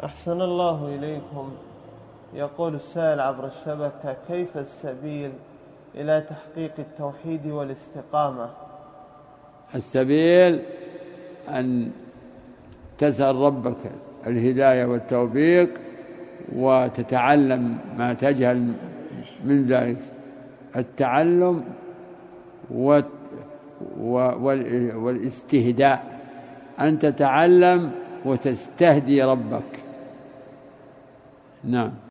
أحسن الله إليكم. يقول السائل عبر الشبكة: كيف السبيل إلى تحقيق التوحيد والاستقامة؟ السبيل أن تسأل ربك الهداية والتوفيق وتتعلم ما تجهل من ذلك، التعلم والاستهداء، أن تتعلم وتستهدي ربك. نعم.